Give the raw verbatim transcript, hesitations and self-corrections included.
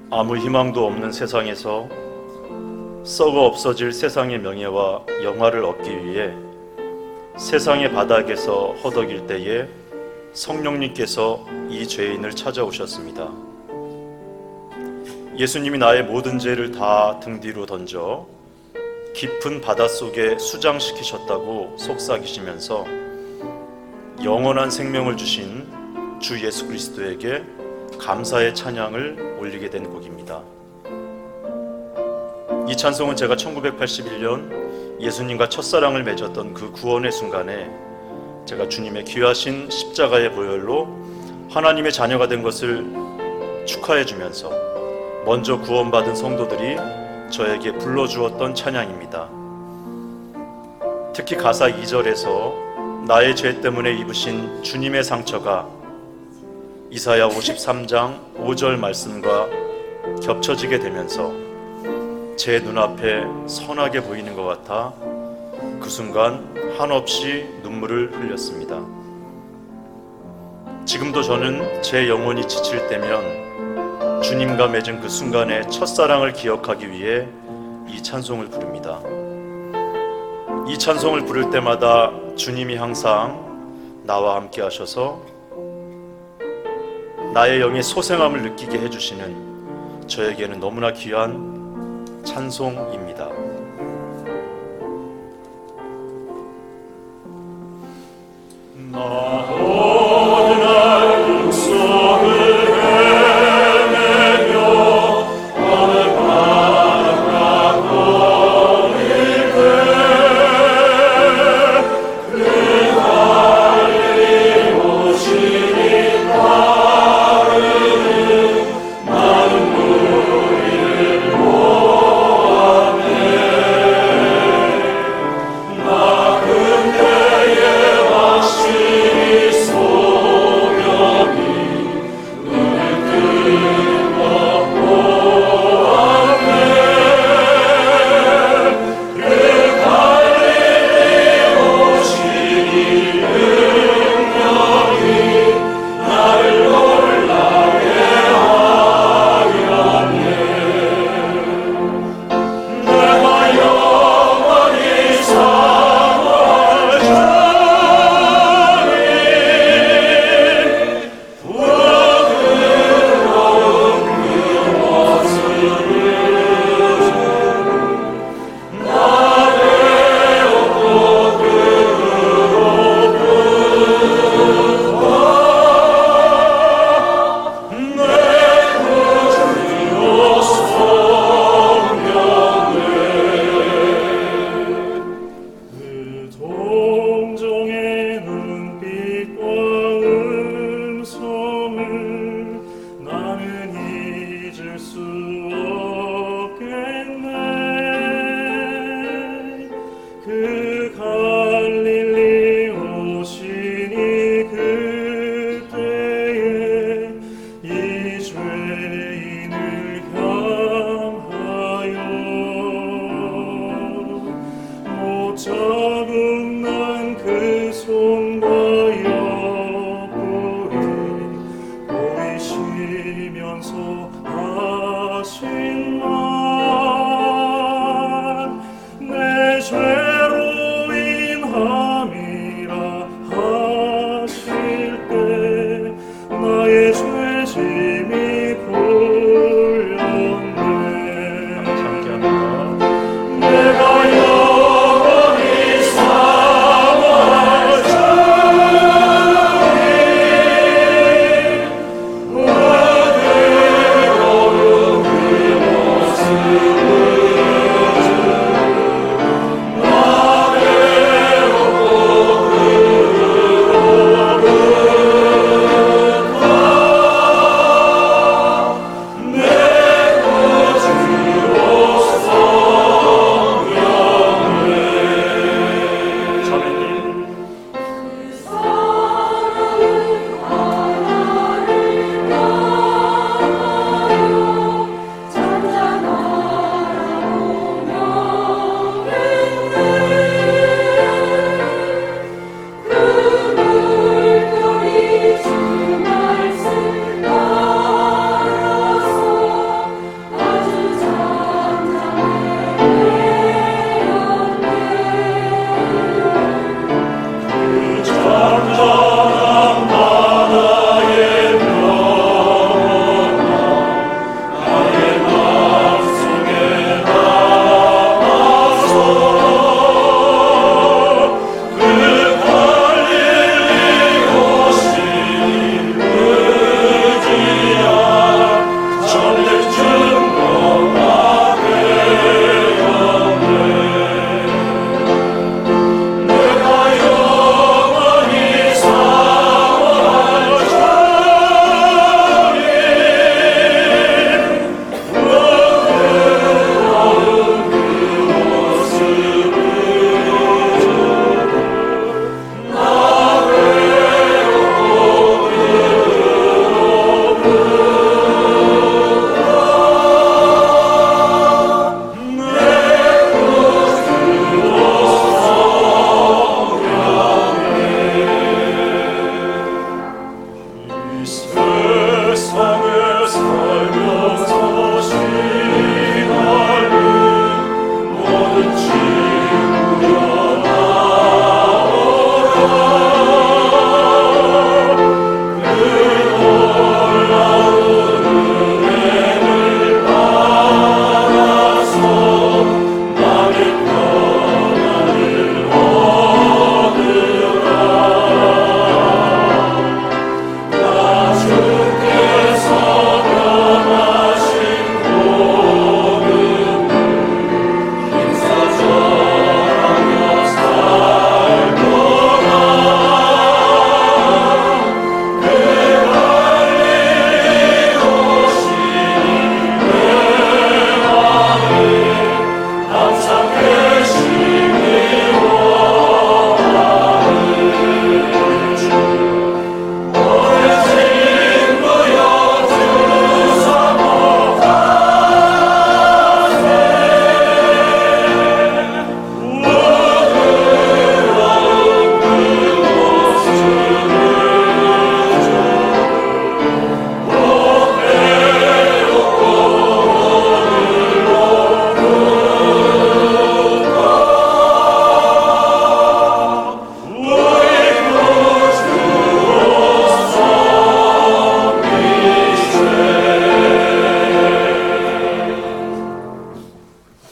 아무 희망도 없는 세상에서 썩어 없어질 세상의 명예와 영화를 얻기 위해 세상의 바닥에서 허덕일 때에 성령님께서 이 죄인을 찾아오셨습니다. 예수님이 나의 모든 죄를 다 등 뒤로 던져 깊은 바닷속에 수장시키셨다고 속삭이시면서 영원한 생명을 주신 주 예수 그리스도에게 감사의 찬양을 올리게 된 곡입니다. 이 찬송은 제가 천구백팔십일 년 예수님과 첫사랑을 맺었던 그 구원의 순간에 제가 주님의 귀하신 십자가의 보혈로 하나님의 자녀가 된 것을 축하해 주면서 먼저 구원받은 성도들이 저에게 불러주었던 찬양입니다. 특히 가사 이 절에서 나의 죄 때문에 입으신 주님의 상처가 이사야 오십삼 장 오 절 말씀과 겹쳐지게 되면서 제 눈앞에 선하게 보이는 것 같아 그 순간 한없이 눈물을 흘렸습니다. 지금도 저는 제 영혼이 지칠 때면 주님과 맺은 그 순간의 첫사랑을 기억하기 위해 이 찬송을 부릅니다. 이 찬송을 부를 때마다 주님이 항상 나와 함께 하셔서 나의 영의 소생함을 느끼게 해주시는 저에게는 너무나 귀한 찬송입니다. 그